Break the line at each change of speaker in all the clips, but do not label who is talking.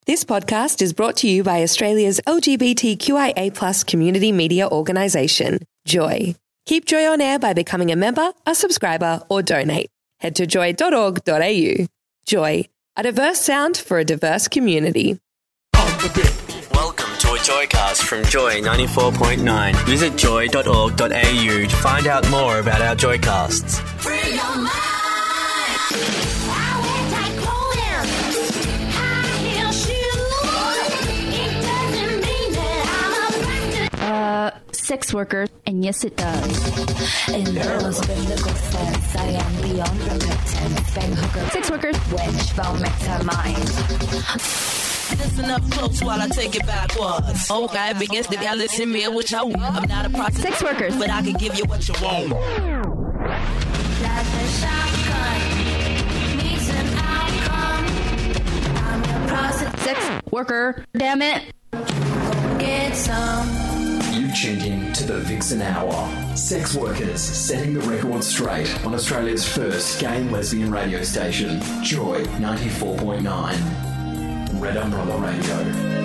This podcast is brought to you by Australia's LGBTQIA+ community media organisation, Joy. Keep Joy on air by becoming a member, a subscriber, or donate. Head to joy.org.au. Joy, a diverse sound for a diverse community.
Welcome to a Joycast from Joy 94.9. Visit joy.org.au to find out more about our Joycasts.
Free your mind. I wear tight clothing, high heel shoes. It doesn't mean that I'm a
Sex worker, and yes it does.
In those biblical sense, I am beyond repentance. Bang hooker,
Sex workers,
wench, vomit her mind.
Listen up close while I take it backwards. Okay, begins to y'all listen to me, which I want. I'm not a prostitute,
sex workers,
but I can give you what you want.
like a shotgun. Needs an outcome. I'm a prostitute.
sex worker, damn it.
Get some.
You've tuned in to the Vixen Hour. Sex workers setting the record straight on Australia's first gay and lesbian radio station, Joy 94.9. Red Umbrella Radio.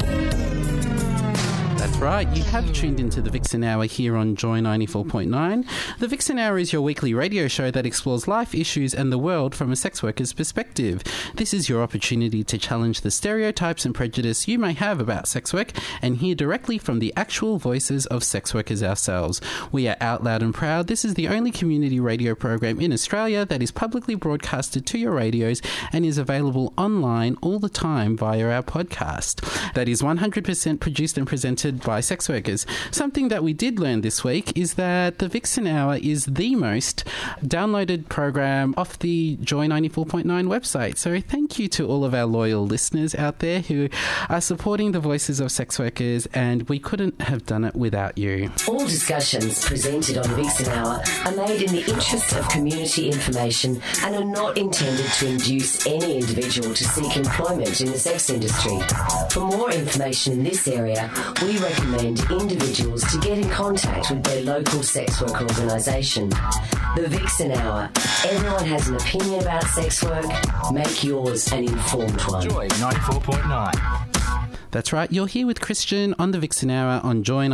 That's right, you have tuned into the Vixen Hour here on Joy 94.9. The Vixen Hour is your weekly radio show that explores life issues and the world from a sex worker's perspective. This is your opportunity to challenge the stereotypes and prejudice you may have about sex work and hear directly from the actual voices of sex workers ourselves. We are out loud and proud. This is the only community radio program in Australia that is publicly broadcasted to your radios and is available online all the time via our podcast. That is 100% produced and presented by sex workers. Something that we did learn this week is that the Vixen Hour is the most downloaded program off the Joy 94.9 website. So thank you to all of our loyal listeners out there who are supporting the voices of sex workers, and we couldn't have done it without you.
All discussions presented on Vixen Hour are made in the interest of community information and are not intended to induce any individual to seek employment in the sex industry. For more information in this area, we recommend individuals to get in contact with their local sex work organisation. The Vixen Hour. Everyone has an opinion about sex work. Make yours an informed one.
Joy 94.9.
That's right, you're here with Christian on the Vixen Hour on Joy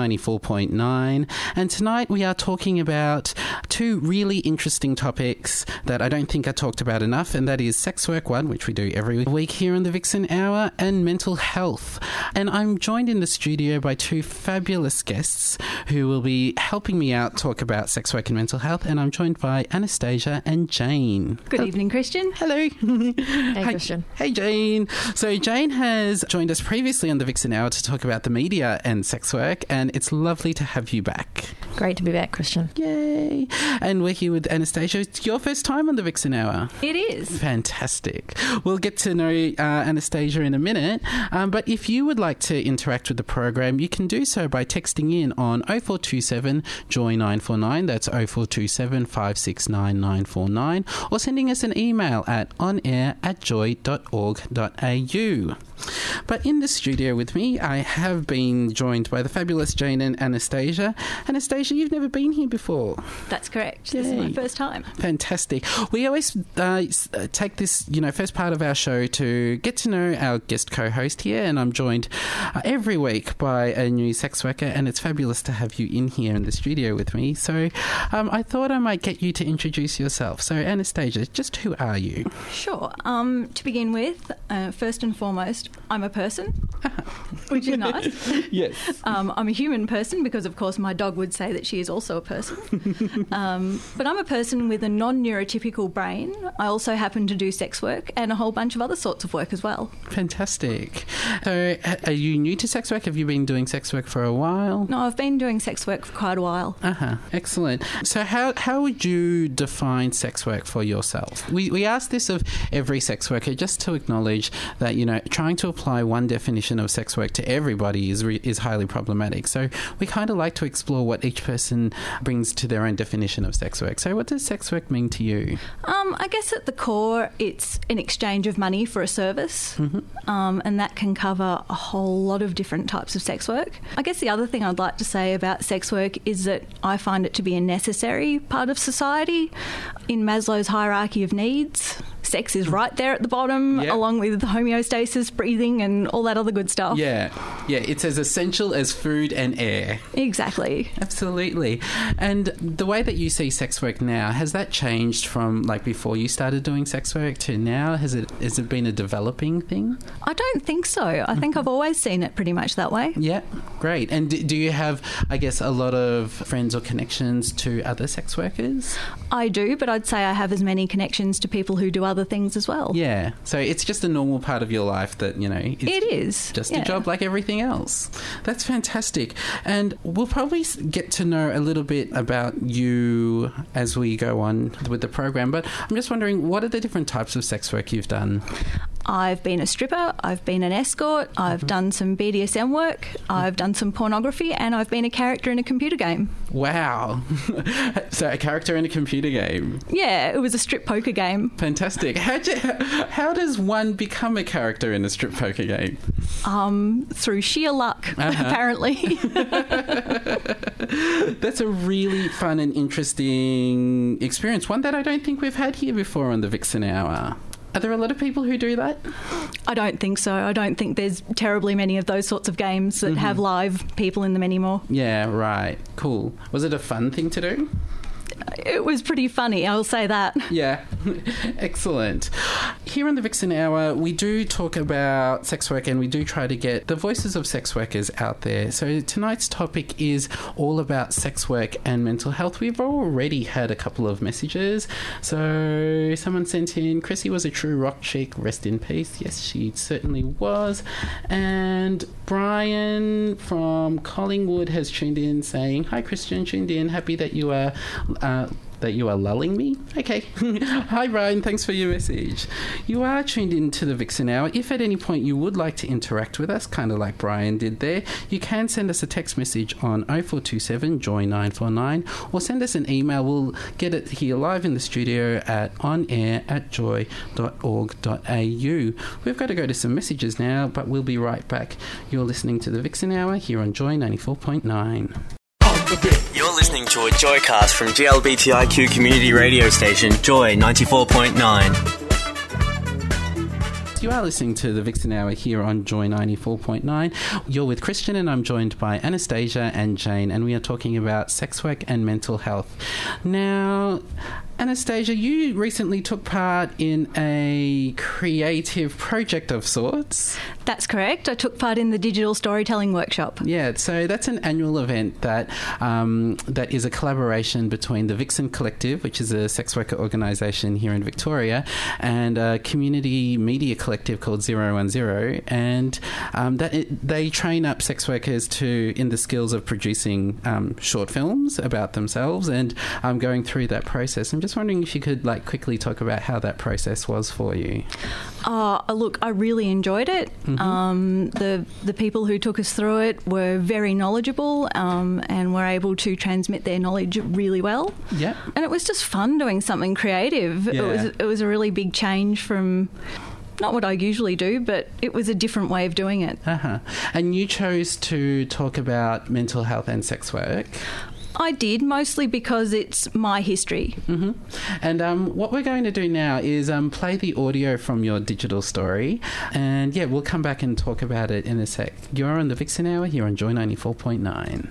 94.9, and tonight we are talking about two really interesting topics that I don't think are talked about enough, and that is sex work, one, which we do every week here on the Vixen Hour, and mental health. And I'm joined in the studio by two fabulous guests who will be helping me out talk about sex work and mental health, and I'm joined by Anastasia and Jane.
Good evening, Christian.
Hello.
Hey, Christian.
Hey, Jane. So Jane has joined us previously on the Vixen Hour to talk about the media and sex work, and it's lovely to have you back.
Great to be back, Christian.
Yay. And we're here with Anastasia. It's your first time on the Vixen Hour.
It is.
Fantastic. We'll get to know Anastasia in a minute, but if you would like to interact with the program, you can do so by texting in on 0427 Joy 949, that's 0427 569 949, or sending us an email at onair@joy.org.au. But in the studio with me, I have been joined by the fabulous Jane and Anastasia. Anastasia, you've never been here before.
That's correct.
Yay.
This is my first time.
Fantastic. We always take this, first part of our show to get to know our guest co-host here, and I'm joined every week by a new sex worker, and it's fabulous to have you in here in the studio with me. So I thought I might get you to introduce yourself. So Anastasia, just who are you?
Sure. To begin with, first and foremost, I'm a person, which is nice.
Yes.
I'm a human person because, of course, my dog would say that she is also a person. But I'm a person with a non-neurotypical brain. I also happen to do sex work and a whole bunch of other sorts of work as well.
Fantastic. So are you new to sex work? Have you been doing sex work for a while?
No, I've been doing sex work for quite a while.
Excellent. So how would you define sex work for yourself? We ask this of every sex worker just to acknowledge that, trying to apply one definition of sex work to everybody is highly problematic. So we kind of like to explore what each person brings to their own definition of sex work. So what does sex work mean to you?
I guess at the core, it's an exchange of money for a service, and that can cover a whole lot of different types of sex work. I guess the other thing I'd like to say about sex work is that I find it to be a necessary part of society. In Maslow's hierarchy of needs, sex is right there at the bottom,
Yep.
along with homeostasis, breathing, and all that other good stuff.
Yeah, it's as essential as food and air.
Exactly.
Absolutely. And the way that you see sex work now, has that changed from like before you started doing sex work to now? Has it been a developing thing?
I don't think so. I think I've always seen it pretty much that way.
Yeah, great. And do you have, I guess, a lot of friends or connections to other sex workers?
I do, but I'd say I have as many connections to people who do other things as well.
Yeah. So it's just a normal part of your life that,
It is.
Just a job like everything else. That's fantastic. And we'll probably get to know a little bit about you as we go on with the program, but I'm just wondering, what are the different types of sex work you've done?
I've been a stripper, I've been an escort, I've done some BDSM work, I've done some pornography, and I've been a character in a computer game.
Wow. So a character in a computer game.
Yeah, it was a strip poker game.
Fantastic. How does one become a character in a strip poker game?
Through sheer luck, apparently.
That's a really fun and interesting experience, one that I don't think we've had here before on the Vixen Hour. Are there a lot of people who do that?
I don't think so. I don't think there's terribly many of those sorts of games that have live people in them anymore.
Yeah, right. Cool. Was it a fun thing to do?
It was pretty funny, I'll say that.
Yeah. Excellent. Here on the Vixen Hour, we do talk about sex work and we do try to get the voices of sex workers out there. So tonight's topic is all about sex work and mental health. We've already had a couple of messages. So someone sent in, Chrissy was a true rock chick, rest in peace. Yes, she certainly was. And Brian from Collingwood has tuned in saying, hi Christian, tuned in, happy that you are lulling me? Okay. Hi, Brian. Thanks for your message. You are tuned in to the Vixen Hour. If at any point you would like to interact with us, kind of like Brian did there, you can send us a text message on 0427 Joy 949 or send us an email. We'll get it here live in the studio at onair@joy.org.au. We've got to go to some messages now, but we'll be right back. You're listening to the Vixen Hour here on Joy 94.9.
You're listening to a Joycast from GLBTIQ community radio station Joy 94.9.
You are listening to the Vixen Hour here on Joy 94.9. You're with Christian and I'm joined by Anastasia and Jane, and we are talking about sex work and mental health. Now, Anastasia, you recently took part in a creative project of sorts.
That's correct. I took part in the digital storytelling workshop.
Yeah, so that's an annual event that is a collaboration between the Vixen Collective, which is a sex worker organisation here in Victoria, and a community media collective called 010, and they train up sex workers in the skills of producing short films about themselves and going through that process. I'm just wondering if you could quickly talk about how that process was for you.
Look, I really enjoyed it. The people who took us through it were very knowledgeable and were able to transmit their knowledge really well.
Yeah.
And it was just fun doing something creative.
Yeah.
It was a really big change from not what I usually do, but it was a different way of doing it.
And you chose to talk about mental health and sex work.
I did, mostly because it's my history.
And what we're going to do now is play the audio from your digital story. And, yeah, we'll come back and talk about it in a sec. You're on the Vixen Hour here on Joy 94.9.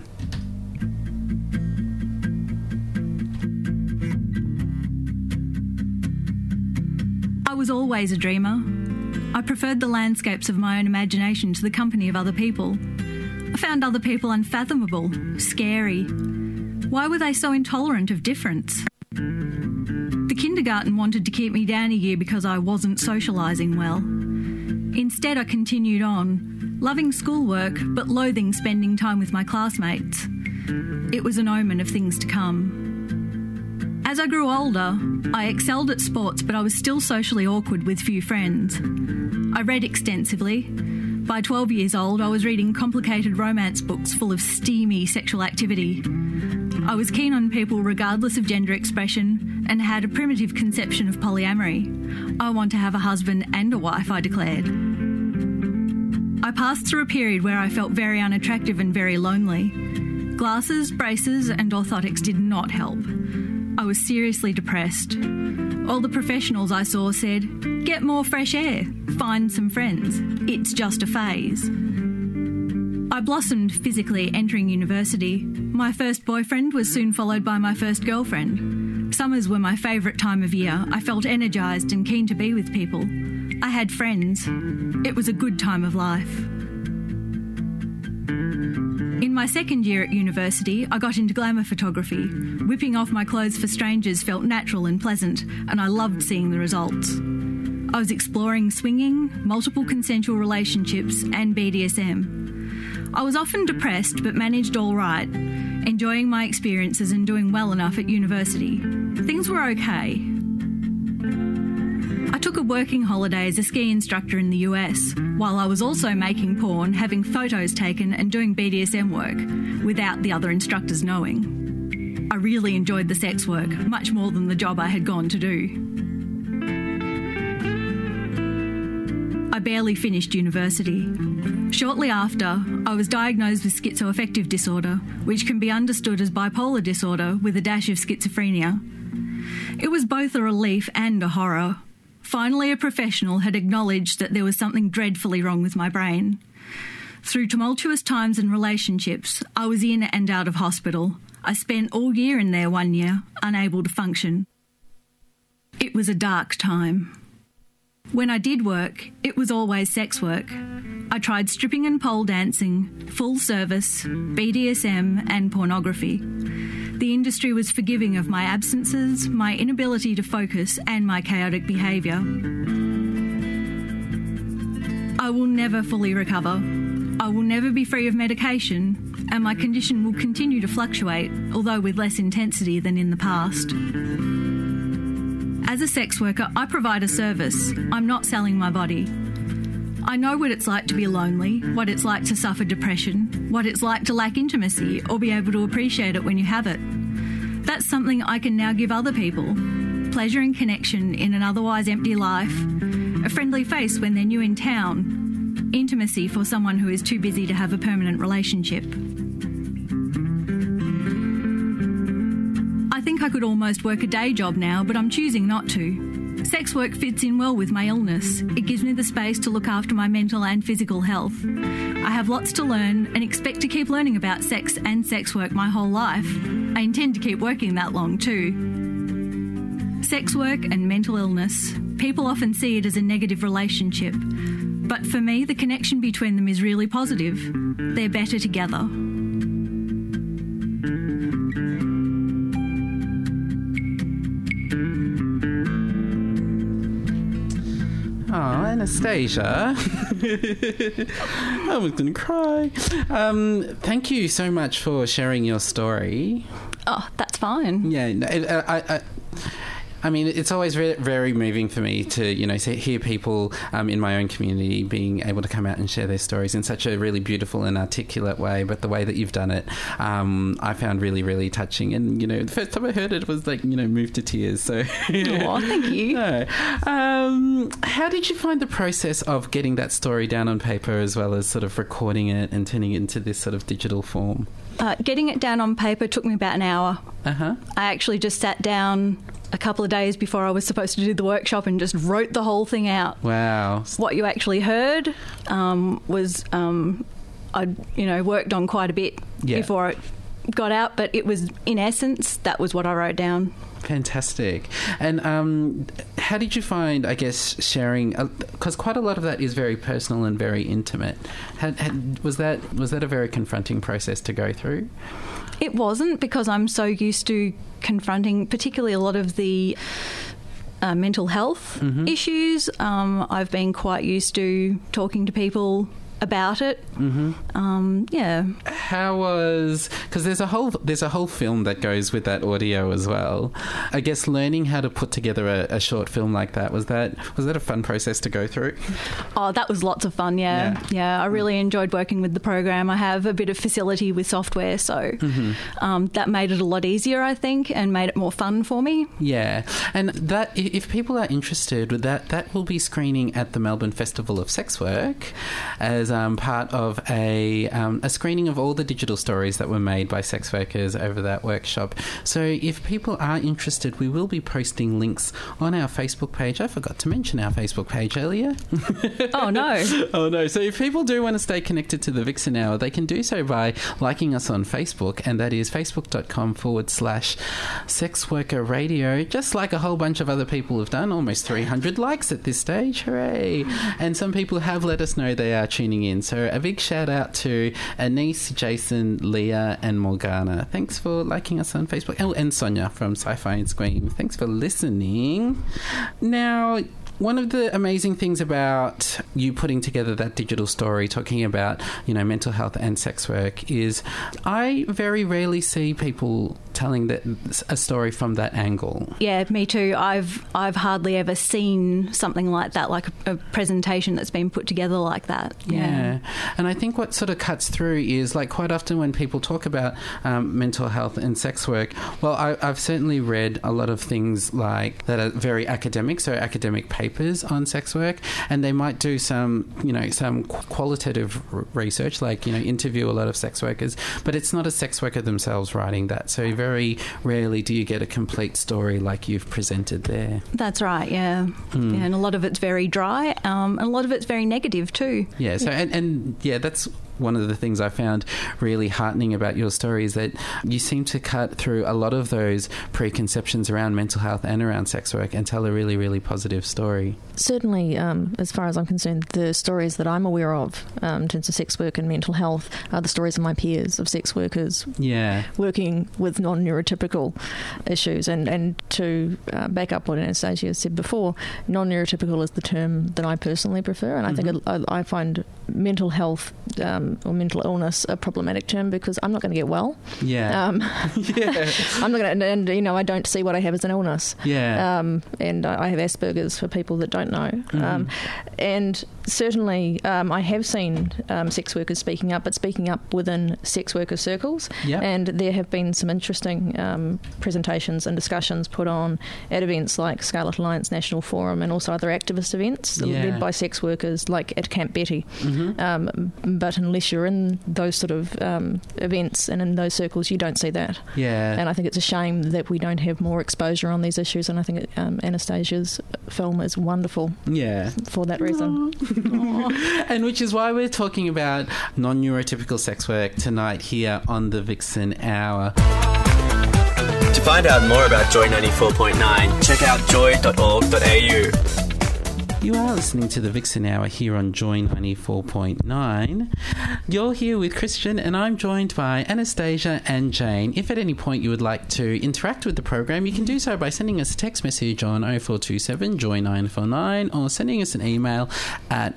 I was always a dreamer. I preferred the landscapes of my own imagination to the company of other people. I found other people unfathomable, scary. Why were they so intolerant of difference? The kindergarten wanted to keep me down a year because I wasn't socialising well. Instead, I continued on, loving schoolwork but loathing spending time with my classmates. It was an omen of things to come. As I grew older, I excelled at sports, but I was still socially awkward with few friends. I read extensively. By 12 years old, I was reading complicated romance books full of steamy sexual activity. I was keen on people regardless of gender expression and had a primitive conception of polyamory. I want to have a husband and a wife, I declared. I passed through a period where I felt very unattractive and very lonely. Glasses, braces and orthotics did not help. I was seriously depressed. All the professionals I saw said, "Get more fresh air, find some friends. It's just a phase." I blossomed physically entering university. My first boyfriend was soon followed by my first girlfriend. Summers were my favourite time of year. I felt energised and keen to be with people. I had friends. It was a good time of life. In my second year at university, I got into glamour photography. Whipping off my clothes for strangers felt natural and pleasant, and I loved seeing the results. I was exploring swinging, multiple consensual relationships, and BDSM. I was often depressed but managed all right, enjoying my experiences and doing well enough at university. Things were okay. I took a working holiday as a ski instructor in the US, while I was also making porn, having photos taken and doing BDSM work, without the other instructors knowing. I really enjoyed the sex work, much more than the job I had gone to do. I barely finished university. Shortly after, I was diagnosed with schizoaffective disorder, which can be understood as bipolar disorder with a dash of schizophrenia. It was both a relief and a horror. Finally, a professional had acknowledged that there was something dreadfully wrong with my brain. Through tumultuous times and relationships, I was in and out of hospital. I spent all year in there 1 year, unable to function. It was a dark time. When I did work, it was always sex work. I tried stripping and pole dancing, full service, BDSM and pornography. The industry was forgiving of my absences, my inability to focus and my chaotic behaviour. I will never fully recover. I will never be free of medication, and my condition will continue to fluctuate, although with less intensity than in the past. As a sex worker, I provide a service. I'm not selling my body. I know what it's like to be lonely, what it's like to suffer depression, what it's like to lack intimacy or be able to appreciate it when you have it. That's something I can now give other people. Pleasure and connection in an otherwise empty life, a friendly face when they're new in town, intimacy for someone who is too busy to have a permanent relationship. I think I could almost work a day job now, but I'm choosing not to. Sex work fits in well with my illness. It gives me the space to look after my mental and physical health. I have lots to learn and expect to keep learning about sex and sex work my whole life. I intend to keep working that long too. Sex work and mental illness. People often see it as a negative relationship. But for me, the connection between them is really positive. They're better together.
Oh, Anastasia. I was going to cry. Thank you so much for sharing your story.
Oh, that's fine.
Yeah, I mean, it's always very, very moving for me to, hear people in my own community being able to come out and share their stories in such a really beautiful and articulate way. But the way that you've done it, I found really, really touching. And, the first time I heard it was moved to tears. So,
oh, thank you.
No. How did you find the process of getting that story down on paper as well as sort of recording it and turning it into this sort of digital form?
Getting it down on paper took me about an hour.
Uh-huh.
I actually just sat down a couple of days before I was supposed to do the workshop and just wrote the whole thing out.
Wow.
What you actually heard was I worked on quite a bit before it got out, but it was, in essence, that was what I wrote down.
Fantastic. And how did you find, I guess, sharing, because quite a lot of that is very personal and very intimate. Was that a very confronting process to go through?
It wasn't, because I'm so used to confronting particularly a lot of the mental health issues. I've been quite used to talking to people about it. Yeah.
How was, because there's a whole film that goes with that audio as well. I guess learning how to put together a short film like that, was that a fun process to go through?
Oh, that was lots of fun. Yeah. I really enjoyed working with the program. I have a bit of facility with software, so that made it a lot easier, I think, and made it more fun for me.
Yeah. And that, if people are interested, that will be screening at the Melbourne Festival of Sex Work as part of a screening of all the digital stories that were made by sex workers over that workshop. So if people are interested, we will be posting links on our Facebook page. I forgot to mention our Facebook page earlier.
Oh, no.
Oh, no. So if people do want to stay connected to the Vixen Hour, they can do so by liking us on Facebook, and that is facebook.com/Sex Worker Radio, just like a whole bunch of other people have done. Almost 300 likes at this stage. Hooray. And some people have let us know they are tuning in. So a big shout out to Anise, Jason, Leah and Morgana. Thanks for liking us on Facebook. Oh, and Sonia from Sci-Fi and Scream. Thanks for listening. Now, one of the amazing things about you putting together that digital story, talking about, mental health and sex work, is I very rarely see people telling a story from that angle.
Yeah, me too. I've hardly ever seen something like that, like a presentation that's been put together like that.
Yeah. And I think what sort of cuts through is, like, quite often when people talk about mental health and sex work, well, I've certainly read a lot of things like that are very academic, so academic papers on sex work, and they might do some qualitative research, like, interview a lot of sex workers, but it's not a sex worker themselves writing that. So very rarely do you get a complete story like you've presented there.
That's right, yeah. Yeah, and a lot of it's very dry, and a lot of it's very negative too.
Yeah, so and that's one of the things I found really heartening about your story, is that you seem to cut through a lot of those preconceptions around mental health and around sex work and tell a really, really positive story.
Certainly, as far as I'm concerned, the stories that I'm aware of in terms of sex work and mental health are the stories of my peers, of sex workers working with non-neurotypical issues. And to back up what Anastasia said before, non-neurotypical is the term that I personally prefer, and I think I find mental health or mental illness a problematic term, because I'm not going to get well.
Yeah.
I'm not going to, and I don't see what I have as an illness.
Yeah.
And I have Asperger's, for people that don't know. And certainly I have seen sex workers speaking up, but speaking up within sex worker circles.
Yep.
And there have been some interesting presentations and discussions put on at events like Scarlet Alliance National Forum, and also other activist events led by sex workers, like at Camp Betty. But unless you're in those sort of events and in those circles, you don't see that.
Yeah.
And I think it's a shame that we don't have more exposure on these issues, and I think Anastasia's film is wonderful for that reason.
And which is why we're talking about non-neurotypical sex work tonight here on the Vixen Hour.
To find out more about Joy 94.9, check out joy.org.au.
You are listening to the Vixen Hour here on Joy 94.9. You're here with Christian, and I'm joined by Anastasia and Jane. If at any point you would like to interact with the program, you can do so by sending us a text message on 0427 Joy 949, or sending us an email at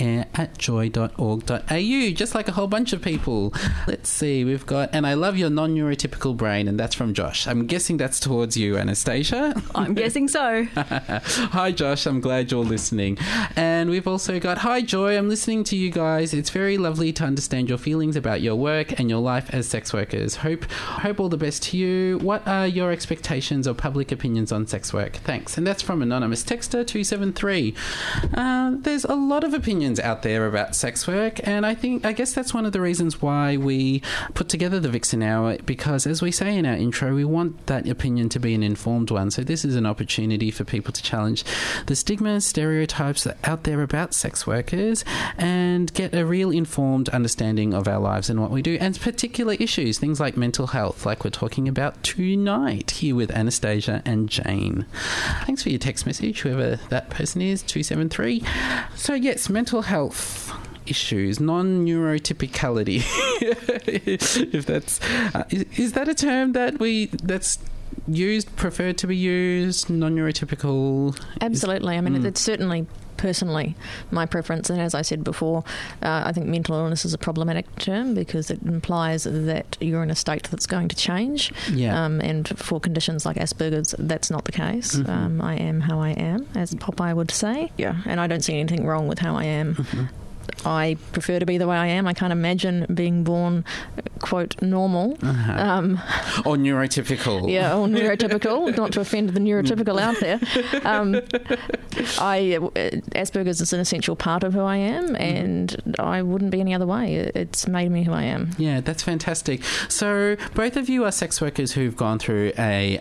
onair@joy.org.au, just like a whole bunch of people. Let's see, we've got, and I love your non-neurotypical brain, and that's from Josh. I'm guessing that's towards you, Anastasia.
I'm guessing so.
Hi, Josh. I'm glad you're listening. And we've also got, hi Joy, I'm listening to you guys. It's very lovely to understand your feelings about your work and your life as sex workers. Hope all the best to you. What are your expectations or public opinions on sex work? Thanks. And that's from anonymous texter 273. There's a lot of opinions out there about sex work, and I guess that's one of the reasons why we put together the Vixen Hour, because as we say in our intro, we want that opinion to be an informed one. So this is an opportunity for people to challenge the stigma, stereotypes out there about sex workers, and get a real informed understanding of our lives and what we do, and particular issues, things like mental health, like we're talking about tonight here with Anastasia and Jane. Thanks for your text message, whoever that person is, 273. So yes, mental health issues, non-neurotypicality. If that's is that a term that's preferred to be used, non-neurotypical?
Absolutely. I mean, it's certainly personally my preference, and as I said before, I think mental illness is a problematic term because it implies that you're in a state that's going to change. And for conditions like Asperger's, that's not the case. I am how I am, as Popeye would say. And I don't see anything wrong with how I am. I prefer to be the way I am. I can't imagine being born, quote, normal.
Or neurotypical.
Yeah, or neurotypical, not to offend the neurotypical out there. Asperger's is an essential part of who I am, and I wouldn't be any other way. It's made me who I am.
Yeah, that's fantastic. So both of you are sex workers who've gone through a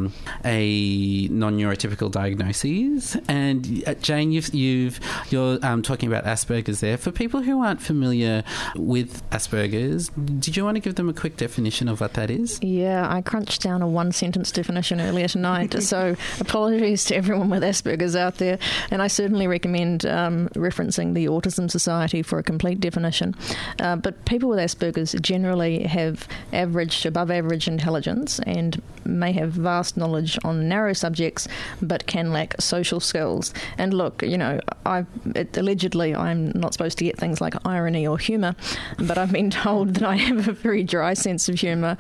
non-neurotypical diagnosis, and Jane, you're talking about Asperger's there. For people who aren't familiar with Asperger's, did you want to give them a quick definition of what that is?
Yeah, I crunched down a one-sentence definition earlier tonight, so apologies to everyone with Asperger's out there, and I certainly recommend referencing the Autism Society for a complete definition. But people with Asperger's generally have average, above average intelligence and may have vast knowledge on narrow subjects, but can lack social skills. And look, allegedly I'm not supposed to get things like irony or humour, but I've been told that I have a very dry sense of humour.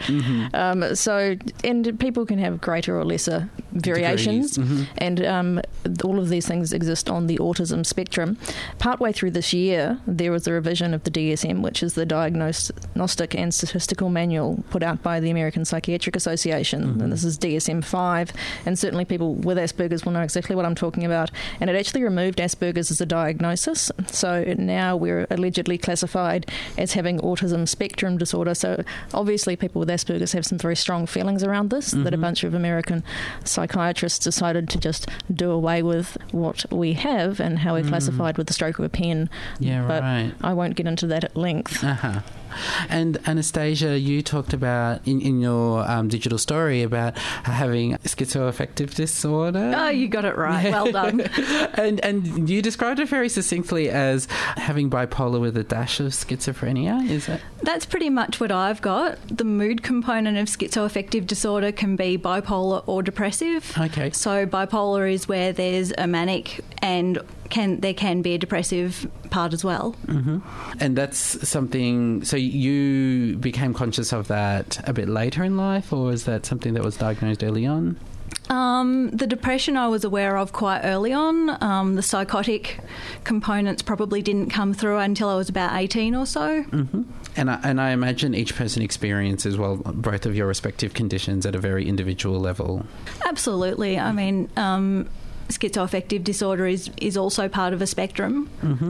And people can have greater or lesser variations, and all of these things exist on the autism spectrum. Partway through this year, there was a revision of the DSM, which is the Diagnostic and Statistical Manual put out by the American Psychiatric Association, and this is DSM-5, and certainly people with Asperger's will know exactly what I'm talking about. And it actually removed Asperger's as a diagnosis, so now we're allegedly classified as having autism spectrum disorder. So obviously people with Asperger's have some very strong feelings around this, that a bunch of American psychiatrists decided to just do away with what we have and how we're classified with the stroke of a pen.
Yeah,
but
right.
I won't get into that at length.
And Anastasia, you talked about in your digital story about having schizoaffective disorder.
Oh, you got it right. Well done.
and you described it very succinctly as having bipolar with a dash of schizophrenia. Is that?
That's pretty much what I've got. The mood component of schizoaffective disorder can be bipolar or depressive.
Okay.
So bipolar is where there's a manic and there can be a depressive part as well.
And that's something, so you became conscious of that a bit later in life, or is that something that was diagnosed early on?
The depression I was aware of quite early on. The psychotic components probably didn't come through until I was about 18 or so.
And I imagine each person experiences, well, both of your respective conditions at a very individual level.
Absolutely. I mean, schizoaffective disorder is also part of a spectrum.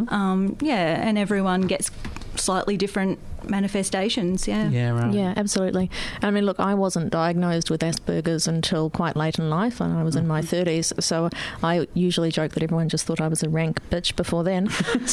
And everyone gets slightly different manifestations.
Yeah, right.
Yeah, absolutely. I mean, look, I wasn't diagnosed with Asperger's until quite late in life, and I was in my 30s, so I usually joke that everyone just thought I was a rank bitch before then.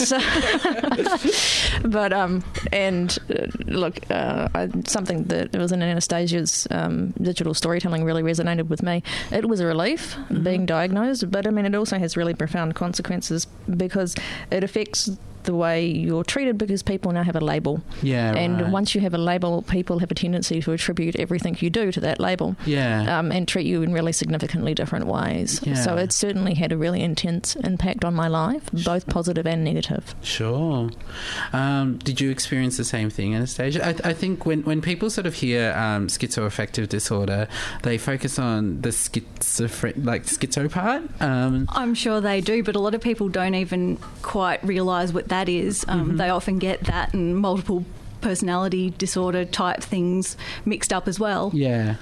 Something that was in Anastasia's digital storytelling really resonated with me. It was a relief being diagnosed, but I mean, it also has really profound consequences because it affects the way you're treated, because people now have a label.
Yeah,
and
right.
once you have a label, people have a tendency to attribute everything you do to that label.
Yeah.
And treat you in really significantly different ways.
Yeah.
So it certainly had a really intense impact on my life, both positive and negative.
Sure. Did you experience the same thing, Anastasia? I think when people sort of hear schizoaffective disorder, they focus on the schizo part.
I'm sure they do, but a lot of people don't even quite realise what that is. They often get that and multiple personality disorder type things mixed up as well.
Yeah.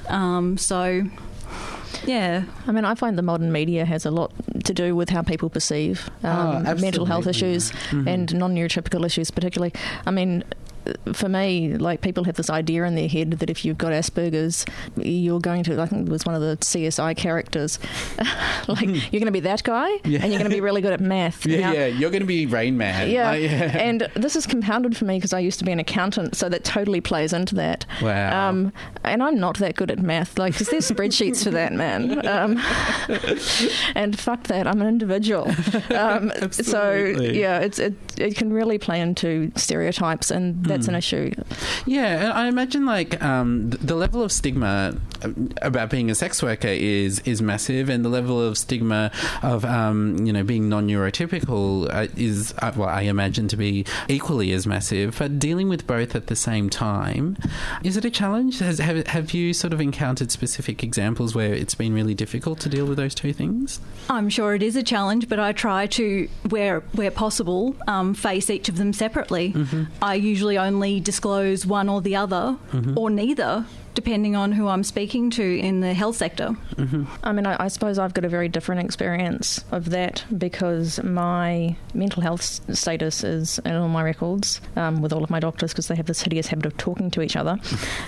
Yeah. I mean, I find the modern media has a lot to do with how people perceive mental health issues and non-neurotypical issues particularly. I mean, for me, like, people have this idea in their head that if you've got Asperger's, you're going to, I think it was one of the CSI characters, you're going to be that guy, and you're going to be really good at math.
You're going to be Rain Man.
Yeah, and this is compounded for me because I used to be an accountant, so that totally plays into that.
Wow.
And I'm not that good at math, because there's spreadsheets for that, man. And fuck that, I'm an individual. So, yeah, it can really play into stereotypes, and that's an issue.
Yeah, I imagine the level of stigma about being a sex worker is massive, and the level of stigma of being non-neurotypical is, I imagine, to be equally as massive. But dealing with both at the same time, is it a challenge? Have you sort of encountered specific examples where it's been really difficult to deal with those two things?
I'm sure it is a challenge, but I try to, where possible, face each of them separately. Mm-hmm. I usually only disclose one or the other, mm-hmm. or neither, depending on who I'm speaking to in the health sector.
Mm-hmm. I mean, I suppose I've got a very different experience of that because my mental health status is in all my records with all of my doctors, because they have this hideous habit of talking to each other.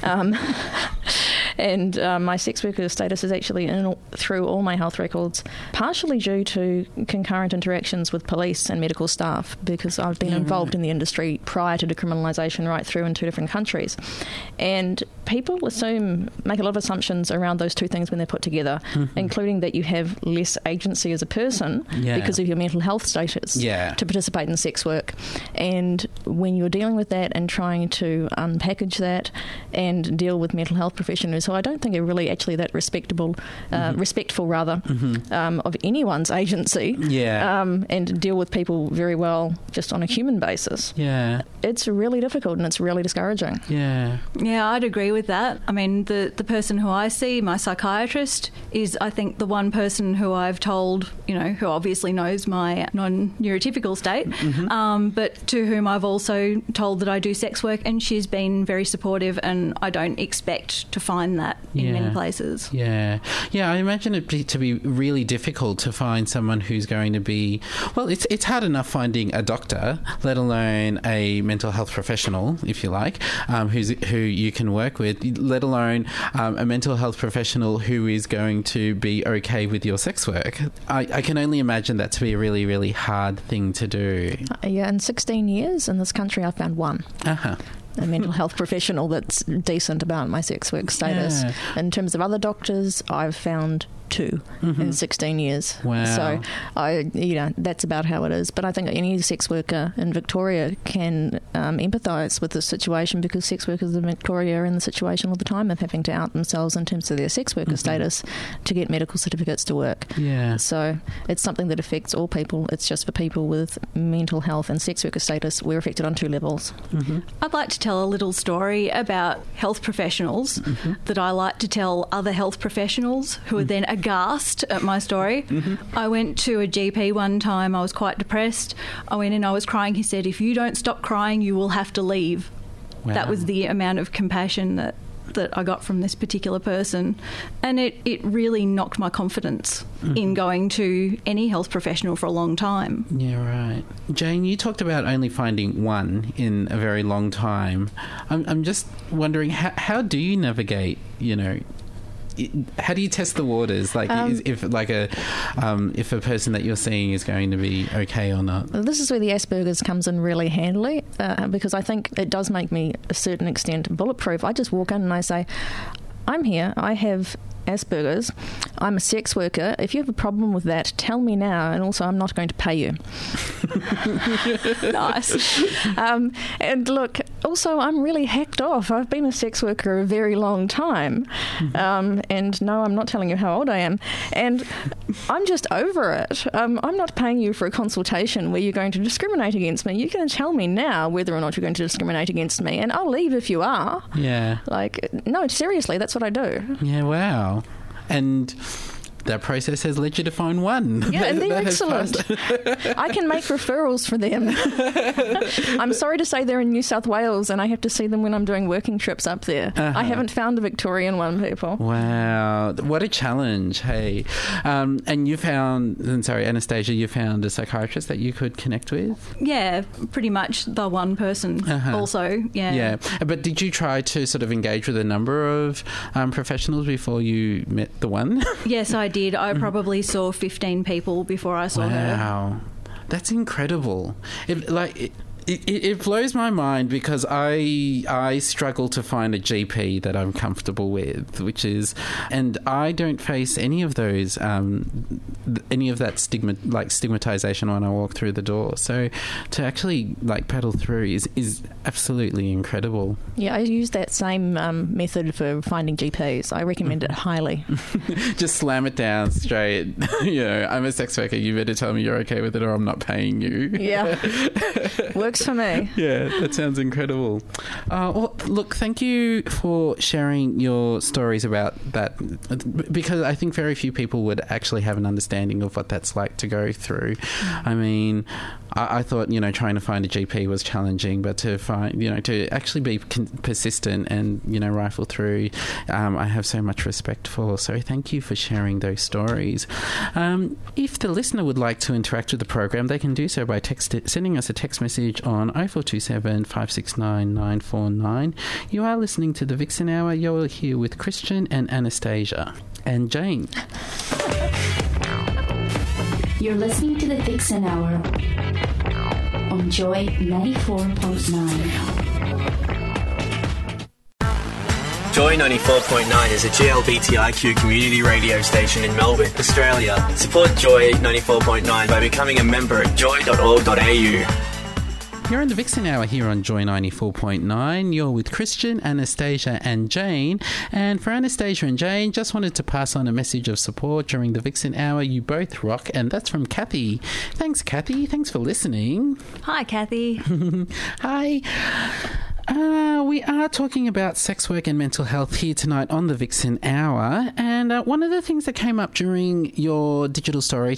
And my sex worker status is actually through all my health records, partially due to concurrent interactions with police and medical staff, because I've been involved in the industry prior to decriminalisation right through in 2 different countries. And people make a lot of assumptions around those two things when they're put together, mm-hmm. including that you have less agency as a person because of your mental health status to participate in sex work. And when you're dealing with that and trying to unpackage that and deal with mental health professionals, so I don't think are really actually that respectful
mm-hmm.
Of anyone's agency, and deal with people very well just on a human basis.
Yeah,
it's really difficult and it's really discouraging.
Yeah, I'd agree with that. I mean, the person who I see, my psychiatrist, is I think the one person who I've told, who obviously knows my non-neurotypical state, mm-hmm.
but
to whom I've also told that I do sex work, and she's been very supportive, and I don't expect to find that in many places.
Yeah, I imagine it to be really difficult to find someone who's going to be, well, it's hard enough finding a doctor, let alone a mental health professional, if you like, who you can work with, let alone a mental health professional who is going to be okay with your sex work. I can only imagine that to be a really, really hard thing to do.
In 16 years in this country, I've found one.
Uh-huh.
A mental health professional that's decent about my sex work status.
Yeah.
In terms of other doctors, I've found 2
mm-hmm.
in 16 years.
Wow.
So, that's about how it is. But I think any sex worker in Victoria can empathise with this situation, because sex workers in Victoria are in the situation all the time of having to out themselves in terms of their sex worker mm-hmm. status to get medical certificates to work.
Yeah.
So it's something that affects all people. It's just for people with mental health and sex worker status, we're affected on 2 levels.
Mm-hmm.
I'd like to tell a little story about health professionals
mm-hmm.
that I like to tell other health professionals who are then aghast at my story.
Mm-hmm.
I went to a GP one time. I was quite depressed. I went in, I was crying. He said, "If you don't stop crying, you will have to leave."
Wow.
That was the amount of compassion that I got from this particular person. And it really knocked my confidence
mm-hmm.
in going to any health professional for a long time.
Yeah, right. Jane, you talked about only finding one in a very long time. I'm just wondering, how do you navigate, how do you test the waters? Like, if a person that you're seeing is going to be okay or not?
This is where the Asperger's comes in really handily, because I think it does make me a certain extent bulletproof. I just walk in and I say, "I'm here. I have Asperger's. I'm a sex worker. If you have a problem with that, tell me now, and also I'm not going to pay you."
Nice.
And look, also I'm really hacked off. I've been a sex worker a very long time, and no, I'm not telling you how old I am, and I'm just over it. I'm not paying you for a consultation where you're going to discriminate against me. You're going to tell me now whether or not you're going to discriminate against me, and I'll leave if you are.
Yeah.
No, seriously, that's what I do.
Yeah, wow. And that process has led you to find one.
Yeah, and they're excellent. I can make referrals for them. I'm sorry to say they're in New South Wales, and I have to see them when I'm doing working trips up there.
Uh-huh.
I haven't found a Victorian one, people.
Wow. What a challenge, hey. And Anastasia, you found a psychiatrist that you could connect with?
Yeah, pretty much the one person also, yeah.
Yeah. But did you try to sort of engage with a number of professionals before you met the one?
Yes, I did. I probably saw 15 people before I saw her.
Wow. That's incredible. It blows my mind because I struggle to find a GP that I'm comfortable with, and I don't face any of those, any of that stigmatization when I walk through the door. So to actually paddle through is absolutely incredible.
Yeah, I use that same method for finding GPs. I recommend it highly.
Just slam it down straight. I'm a sex worker. You better tell me you're okay with it, or I'm not paying you.
Yeah, works for me.
Yeah, that sounds incredible. Well, look, thank you for sharing your stories about that, because I think very few people would actually have an understanding of what that's like to go through. I mean, I thought, trying to find a GP was challenging, but to find, to actually be persistent and, rifle through, I have so much respect for. So thank you for sharing those stories. If the listener would like to interact with the program, they can do so by sending us a text message on 0427 569 949. You are listening to the Vixen Hour. You're here with Christian and Anastasia and Jane.
You're listening to the Vixen Hour on Joy 94.9.
Joy 94.9 is a GLBTIQ community radio station in Melbourne, Australia. Support Joy 94.9 by becoming a member at joy.org.au.
You're in the Vixen Hour here on Joy 94.9. You're with Christian, Anastasia and Jane. And for Anastasia and Jane, just wanted to pass on a message of support during the Vixen Hour. You both rock, and that's from Kathy. Thanks, Kathy. Thanks for listening.
Hi, Kathy.
Hi. We are talking about sex work and mental health here tonight on the Vixen Hour, and one of the things that came up during your digital story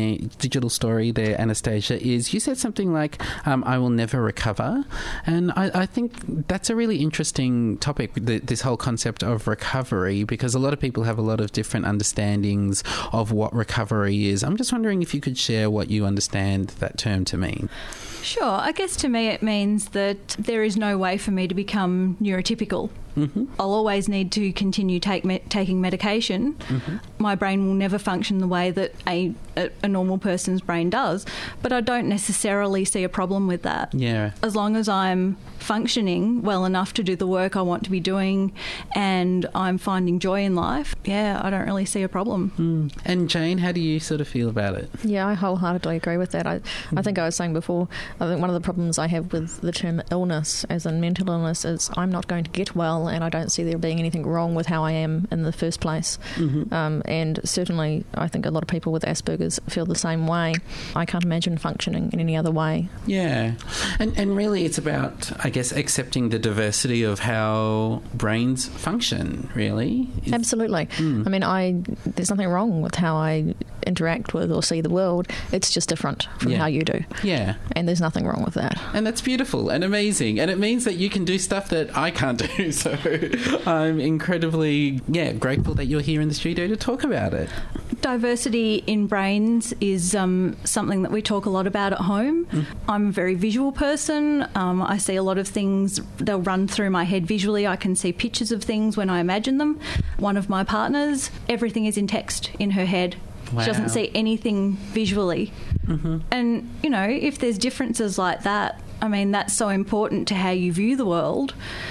there, Anastasia, is you said something like, I will never recover, and I think that's a really interesting topic, this whole concept of recovery, because a lot of people have a lot of different understandings of what recovery is. I'm just wondering if you could share what you understand that term to mean.
Sure. I guess to me it means that there is no way for me to become neurotypical. Mm-hmm. I'll always need to continue taking medication. Mm-hmm. My brain will never function the way that a normal person's brain does, but I don't necessarily see a problem with that.
Yeah.
As long as I'm functioning well enough to do the work I want to be doing and I'm finding joy in life, I don't really see a problem.
Mm. And Jane, how do you sort of feel about it?
Yeah, I wholeheartedly agree with that. I think I was saying before, I think one of the problems I have with the term illness, as in mental illness, is I'm not going to get well, and I don't see there being anything wrong with how I am in the first place. Mm-hmm. And certainly I think a lot of people with Asperger's feel the same way. I can't imagine functioning in any other way.
Yeah. And really it's about, I guess, accepting the diversity of how brains function, really.
Absolutely. I mean, there's nothing wrong with how I interact with or see the world. It's just different from how you do.
Yeah.
And there's nothing wrong with that.
And that's beautiful and amazing. And it means that you can do stuff that I can't do. So I'm incredibly, grateful that you're here in the studio to talk about it.
Diversity in brains is something that we talk a lot about at home. I'm a very visual person. I see a lot of things, they'll run through my head visually. I can see pictures of things when I imagine them. One of my partners, everything is in text in her head. Wow. She doesn't see anything visually. Mm-hmm. And, if there's differences like that, I mean, that's so important to how you view the world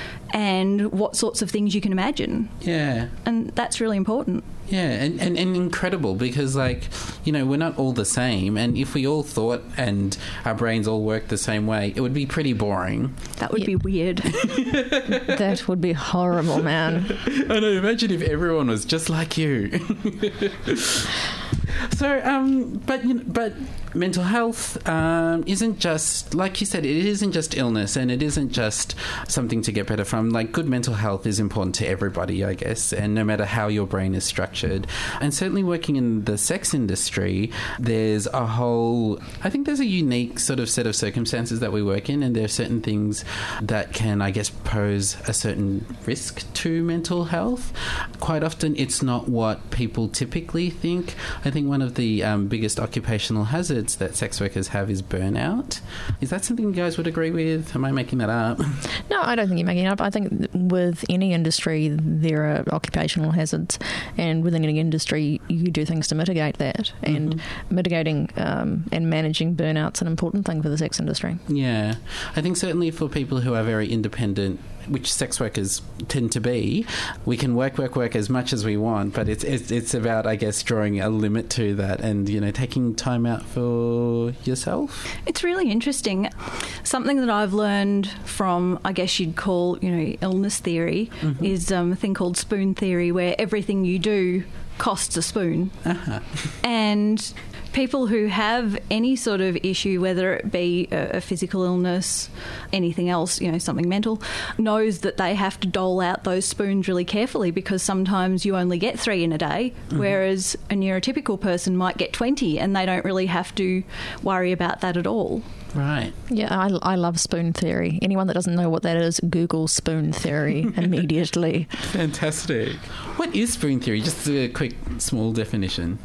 and what sorts of things you can imagine.
Yeah.
And that's really important.
Yeah, and incredible because, we're not all the same, and if we all thought and our brains all worked the same way, it would be pretty boring.
That would be weird.
That would be horrible, man.
I know, imagine if everyone was just like you. So, but mental health isn't just, like you said, it isn't just illness, and it isn't just something to get better from. Good mental health is important to everybody, I guess, and no matter how your brain is structured. And certainly working in the sex industry, there's a unique sort of set of circumstances that we work in, and there are certain things that can, I guess, pose a certain risk to mental health. Quite often, it's not what people typically think. I think one of the biggest occupational hazards words that sex workers have is burnout. Is that something you guys would agree with? Am I making that up?
No, I don't think you're making it up. I think with any industry, there are occupational hazards, and within any industry, you do things to mitigate that. And mitigating and managing burnout's an important thing for the sex industry.
Yeah. I think certainly for people who are very independent, which sex workers tend to be, we can work as much as we want, but it's about, I guess, drawing a limit to that and, taking time out for yourself.
It's really interesting. Something that I've learned from, I guess you'd call, illness theory is a thing called spoon theory, where everything you do costs a spoon. And people who have any sort of issue, whether it be a physical illness, anything else, something mental, knows that they have to dole out those spoons really carefully, because sometimes you only get 3 in a day, whereas a neurotypical person might get 20 and they don't really have to worry about that at all.
Right.
Yeah, I love spoon theory. Anyone that doesn't know what that is, Google spoon theory immediately.
Fantastic. What is spoon theory? Just a quick, small definition.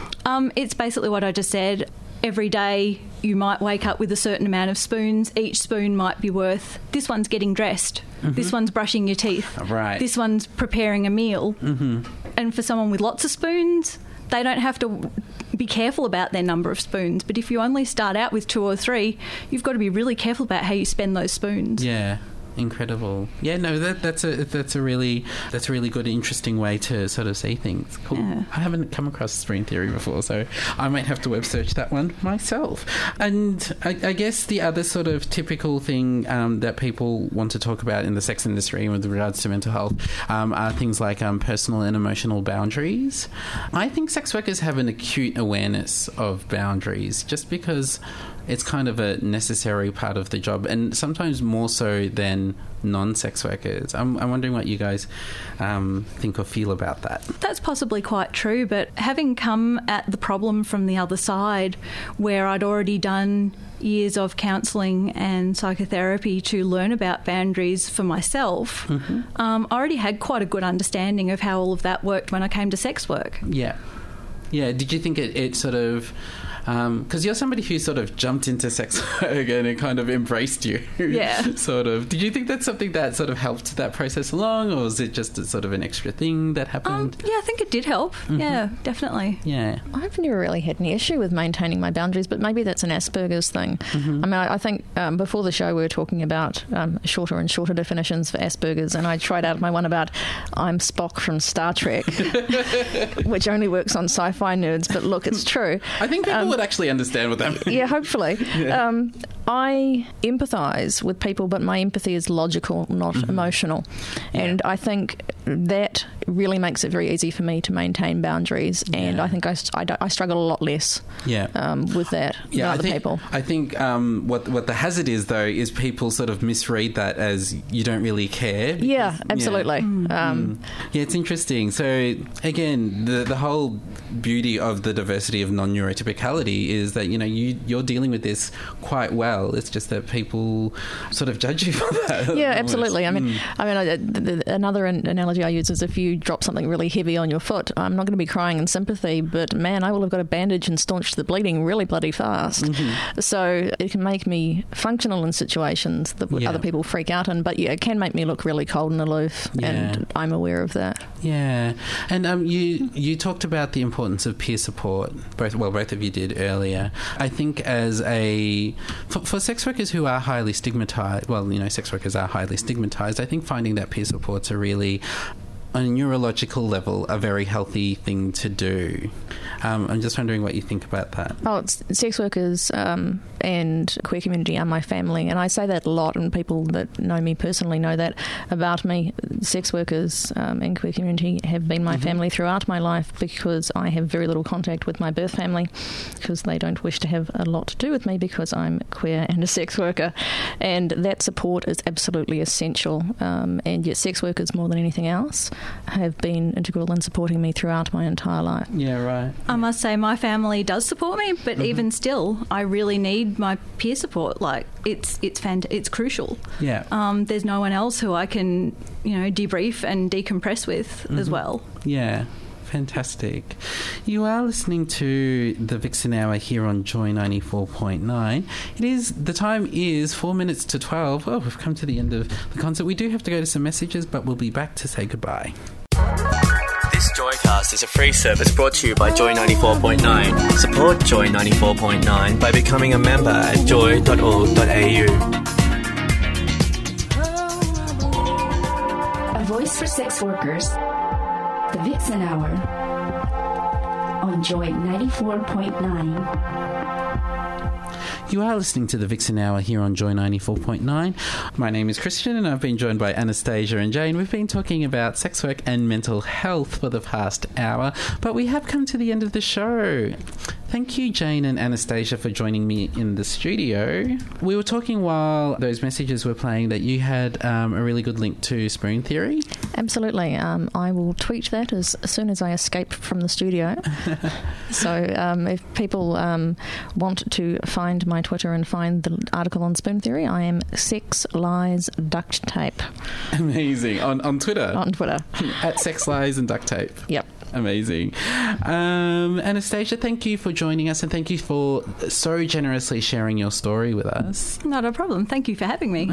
It's basically what I just said. Every day you might wake up with a certain amount of spoons. Each spoon might be worth, this one's getting dressed, this one's brushing your teeth,
right,
this one's preparing a meal. And for someone with lots of spoons, they don't have to be careful about their number of spoons. But if you only start out with 2 or 3, you've got to be really careful about how you spend those spoons.
Yeah. Incredible. Yeah, no, that's a really good, interesting way to sort of see things. Cool. Yeah. I haven't come across spoon theory before, so I might have to web search that one myself. And I guess the other sort of typical thing that people want to talk about in the sex industry with regards to mental health are things like personal and emotional boundaries. I think sex workers have an acute awareness of boundaries, just because it's kind of a necessary part of the job, and sometimes more so than non-sex workers. I'm wondering what you guys think or feel about that.
That's possibly quite true, but having come at the problem from the other side, where I'd already done years of counselling and psychotherapy to learn about boundaries for myself, I already had quite a good understanding of how all of that worked when I came to sex work.
Yeah. Did you think it sort of... because you're somebody who sort of jumped into sex work and it kind of embraced you.
Yeah.
Sort of. Did you think that's something that sort of helped that process along, or was it just a sort of an extra thing that happened?
Yeah, I think it did help. Yeah, definitely.
Yeah.
I've never really had any issue with maintaining my boundaries, but maybe that's an Asperger's thing. I mean, I think before the show we were talking about shorter and shorter definitions for Asperger's, and I tried out my one about I'm Spock from Star Trek, which only works on sci-fi nerds, but look, it's true.
I think people would actually understand what that means.
Yeah, hopefully. Yeah. I empathise with people, but my empathy is logical, not emotional. Yeah. And I think that really makes it very easy for me to maintain boundaries, and I think I struggle a lot less with that than other people.
I think what the hazard is, though, is people sort of misread that as you don't really care.
Yeah, absolutely.
Yeah, it's interesting. So, again, the whole beauty of the diversity of non-neurotypicality is that, you're dealing with this quite well. It's just that people sort of judge you for that.
Yeah, absolutely. I mean, another analogy I use is if you drop something really heavy on your foot, I'm not going to be crying in sympathy, but man, I will have got a bandage and staunch the bleeding really bloody fast. So it can make me functional in situations that other people freak out in, but it can make me look really cold and aloof, and I'm aware of that.
Yeah. And you talked about the importance of peer support. Both of you did earlier. I think as for sex workers who are highly stigmatised, sex workers are highly stigmatised, I think finding that peer support's a really, on a neurological level, a very healthy thing to do. I'm just wondering what you think about that.
Sex workers and queer community are my family, and I say that a lot, and people that know me personally know that about me. Sex workers and queer community have been my family throughout my life, because I have very little contact with my birth family, because they don't wish to have a lot to do with me because I'm queer and a sex worker, and that support is absolutely essential, and yet sex workers, more than anything else, have been integral in supporting me throughout my entire life.
Yeah, right.
I must say my family does support me, but even still, I really need my peer support. Like, it's crucial.
Yeah.
There's no one else who I can, debrief and decompress with as well.
Yeah. Fantastic. You are listening to the Vixen Hour here on Joy 94.9. The time is 4 minutes to 12. Oh, we've come to the end of the concert. We do have to go to some messages, but we'll be back to say goodbye.
This Joycast is a free service brought to you by Joy 94.9. Support Joy 94.9 by becoming a member at joy.org.au.
A voice for sex workers. The Vixen Hour on Joy 94.9.
You are listening to the Vixen Hour here on Joy 94.9. My name is Christian and I've been joined by Anastasia and Jane. We've been talking about sex work and mental health for the past hour, but we have come to the end of the show. Thank you, Jane and Anastasia, for joining me in the studio. We were talking while those messages were playing that you had a really good link to Spoon Theory.
Absolutely. I will tweet that as soon as I escape from the studio. So if people want to find my Twitter and find the article on Spoon Theory, I am Sex Lies Duct Tape.
Amazing. On Twitter?
On Twitter.
At Sex Lies and Duct Tape.
Yep.
Amazing. Anastasia, thank you for joining us and thank you for so generously sharing your story with us.
Not a problem. Thank you for having me.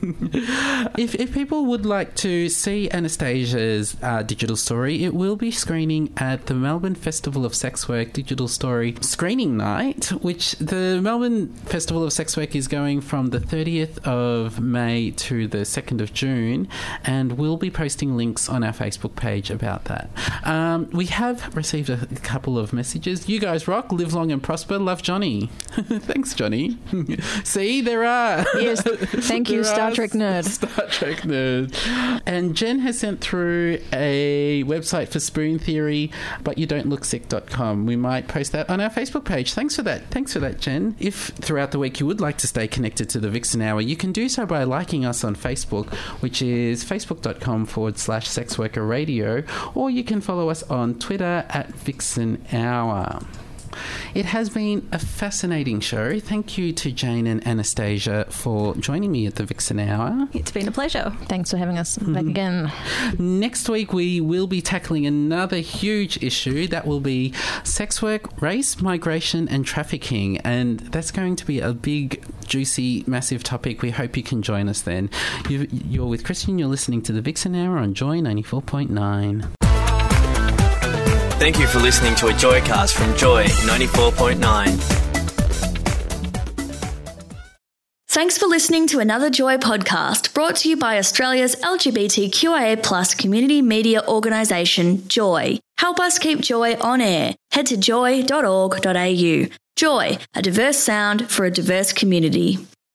If people would like to see Anastasia's digital story, it will be screening at the Melbourne Festival of Sex Work Digital Story Screening Night, which the Melbourne Festival of Sex Work is going from the 30th of May to the 2nd of June, and we'll be posting links on our Facebook page about that. We have received a couple of messages. You guys rock, live long and prosper. Love, Johnny. Thanks, Johnny. See, there are.
Yes, thank you, Star Trek nerd.
Star Trek nerd. And Jen has sent through a website for Spoon Theory, butyoudon'tlook.com. We might post that on our Facebook page. Thanks for that. Thanks for that, Jen. If throughout the week you would like to stay connected to the Vixen Hour, you can do so by liking us on Facebook, which is facebook.com/sexworkerradio, or you can follow us on Twitter at Vixen Hour. It has been a fascinating show. Thank you to Jane and Anastasia for joining me at the Vixen Hour.
It's been a pleasure.
Thanks for having us back again.
Next week we will be tackling another huge issue. That will be sex work, race, migration and trafficking. And that's going to be a big, juicy, massive topic. We hope you can join us then. You're with Christian. You're listening to the Vixen Hour on Joy 94.9.
Thank you for listening to a Joycast from Joy 94.9.
Thanks for listening to another Joy podcast brought to you by Australia's LGBTQIA+ community media organisation, Joy. Help us keep Joy on air. Head to joy.org.au. Joy, a diverse sound for a diverse community.